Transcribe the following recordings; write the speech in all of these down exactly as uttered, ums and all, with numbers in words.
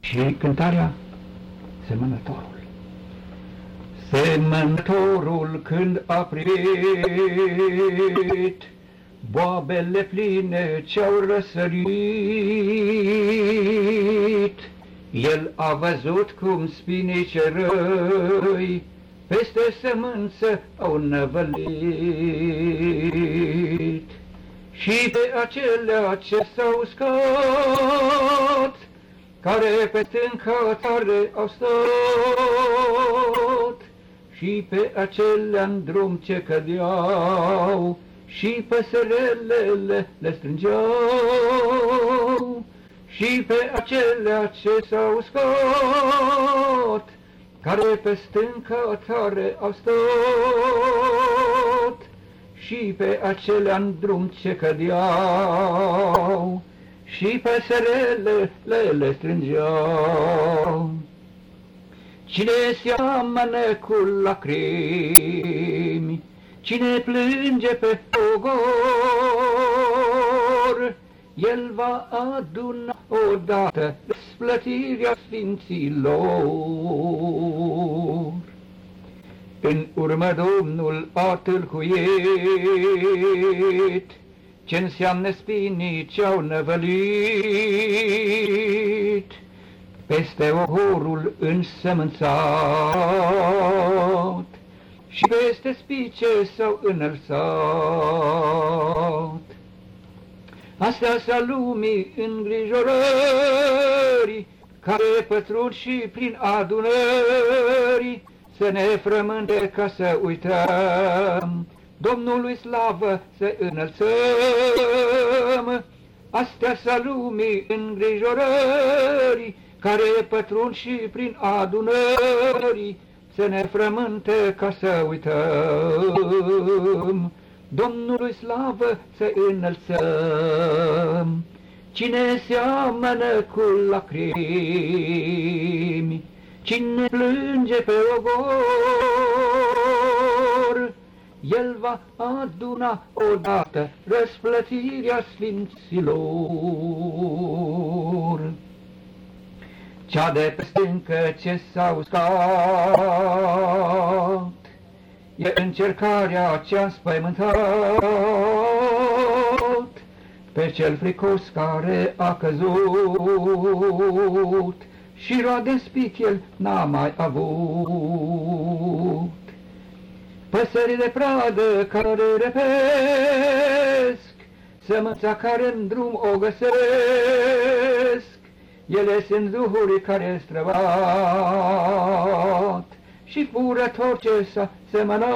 Și cântarea Semănătorul. Semănătorul când a privit boabele pline ce-au răsărit, el a văzut cum spinii ce răi peste sămânță au năvălit, și pe acelea ce s-au uscat, care pe stânca tare au stat, și pe acelea-n drum ce cădeau, și păsărelele le strângeau, și pe acelea ce s-au uscat, care pe stânca tare au stat, și pe acelea-n drum ce cădeau, și păsărelele le strângeau. Cine seamănă cu lacrimi, cine plânge pe ogor, el va aduna odată răsplătirea sfinților. În urmă Domnul a tâlcuit ce înseamnă spinii ce-au năvălit, peste ogorul însămânțat, și peste spice s-au înălțat. Astea-s-a lumii îngrijorări, care pătrund și prin adunări să ne frământe ca să uităm, Domnului slavă să înălțăm. Astea-s-a lumii îngrijorări, care pătrund și prin adunări să ne frământe ca să uităm, Domnului slavă să înălțăm. Cine seamănă cu lacrimi, cine plânge pe ogor, el va aduna odată răsplătirea sfinților. Cea de pe stâncă ce s-a uscat, e încercarea ce-a înspăimântat pe cel fricos care a căzut, și roade spic el n-a mai avut. Păsări de pradă care repesc, sămânța care în drum o găsesc, ele sunt duhuri care străbat și fură tot ce s-a semănat.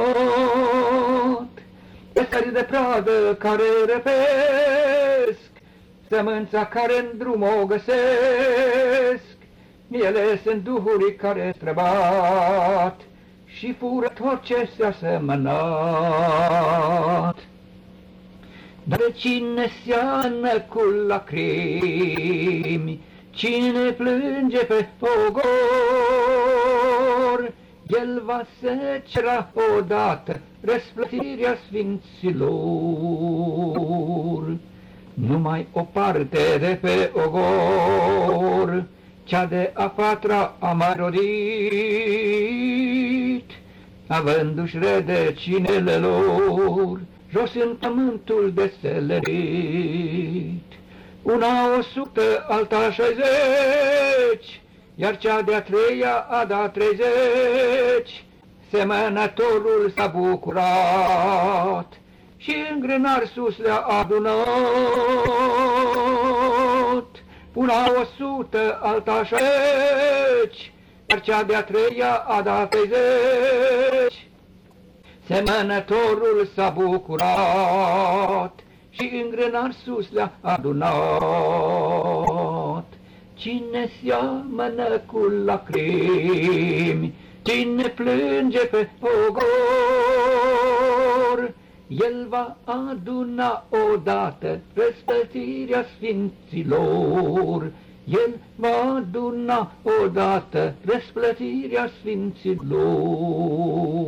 Păsări de pradă care repesc, sămânța care în drum o găsesc, ele sunt duhuri care străbat și fură tot ce s-a semănat. Dar cine seamănă cu lacrimi, cine plânge pe ogor, el va secera odată răsplătirea sfinților. Numai o parte de pe ogor, cea de a patra a mai rodit, avându-și rădăcinile lor jos în pământul deselerit. Una o sută, alta șaizeci, iar cea de-a treia a dat treizeci. Semănătorul s-a bucurat și în grânar sus le-a adunat. Una o sută, alta șaizeci, iar cea de-a treia a dat treizeci. Semănătorul s-a bucurat și în grânar sus le-a adunat. Cine seamănă cu lacrimi, cine plânge pe ogor, el va aduna odată răsplătirea sfinților. El va aduna odată răsplătirea sfinților.